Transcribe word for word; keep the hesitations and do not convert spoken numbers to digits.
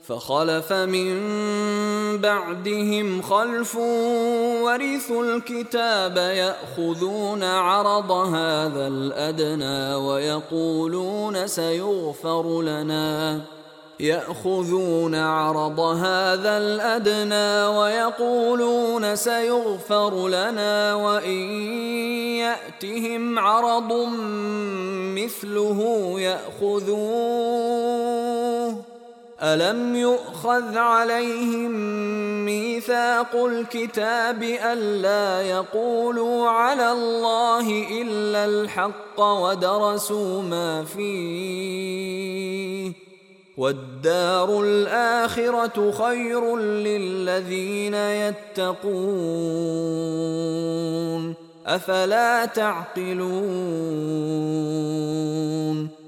فخلف من بعدهم خلف ورثوا الكتاب يأخذون عرض هذا الأدنى ويقولون سيغفر لنا يأخذون عرض هذا الأدنى ويقولون سيغفر لنا وإن يأتهم عرض مثله يأخذوه ألم يؤخذ عليهم ميثاق الكتاب ألا يقولوا على الله إلا الحق ودرسوا ما فيه والدار الآخرة خير للذين يتقون أفلا تعقلون